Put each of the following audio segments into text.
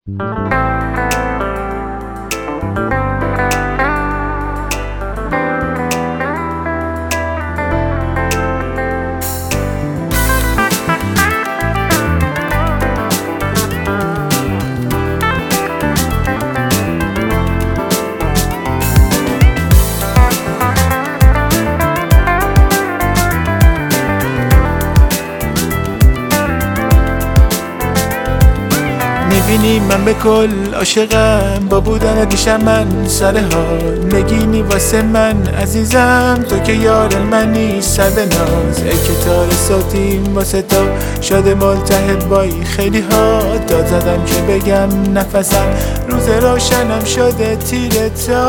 میبینی من به کل عاشقم، با بودن دیشب من سر حال نگینی واسه من عزیزم، تو که یار منی سر به ناز. ای که تار صوتیم واسه تو شده ملتهب بایی خیلی ها، داد زدم که بگم نفسم روز روشنم شده تیر تا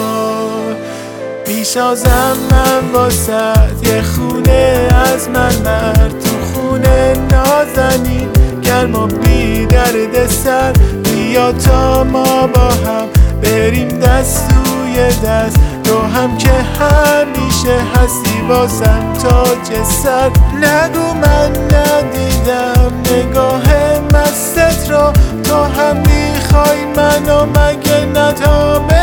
میسازم من واسه یه خونه از مرمر تو خونه نازنین گرم و بی درد سر. بیا تا ما با هم بریم دست توی دست، تو هم که همیشه هستی واسم تاج سر. نگو من ندیدم نگاه مستت رو، تو هم میخوای منو مگه نه تا به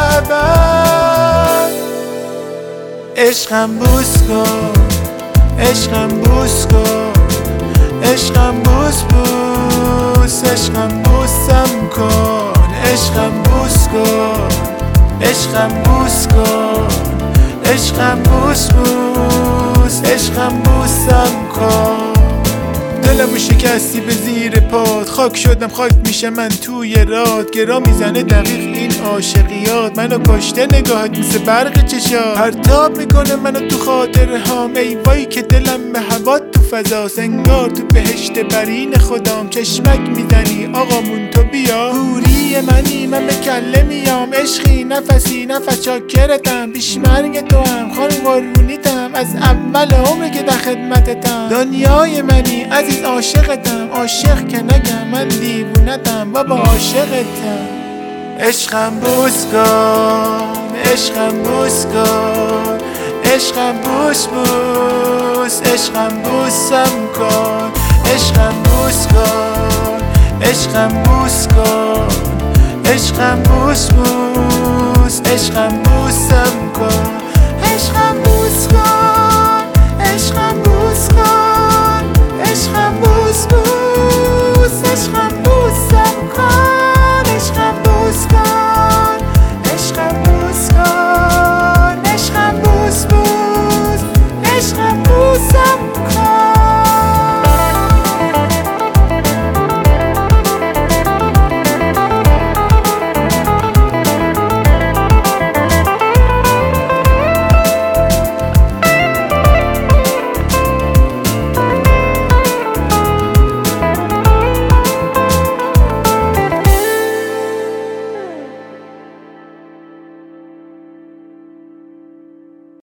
ابد. عشقم بوس کن، عشقم بوس کن، عشقم بوس بوس، عشقم بوسم کن، عشقم بوس کن، عشقم بوس کن، عشقم بوس بوس، عشقم بوسم کن. دلمو شکستی به زیر پات، خاک شدم خاک میشه من توی رات. گرا میزنه دقیق این عاشقیات، منو کشته نگاهت مثل برق چشات. پرتاب میکنه منو تو خاطره هام، ای وای که دلم به هوات تو فضاست. انگار تو بهشت برین خدام، چشمک میزنی آقامون تو بیا. حوری منی من به کله میام، عشقی نفسی نفس چاکرتم، پیش مرگ تو هم خانم قربونیتم، از اول عمر که در خدمتتم. دنیای منی عزیز عاشقتم، عاشق که نگم من دیوونتم بابا عاشقتم. عشقم بوس کن، عشقم بوس کن، عشقم بوس بوس، عشقم بوسم کن، عشقم بوس کن، عشقم بوس کن، عشقم بوس بوس، عشقم بوسم کن، عشقم بوس کن.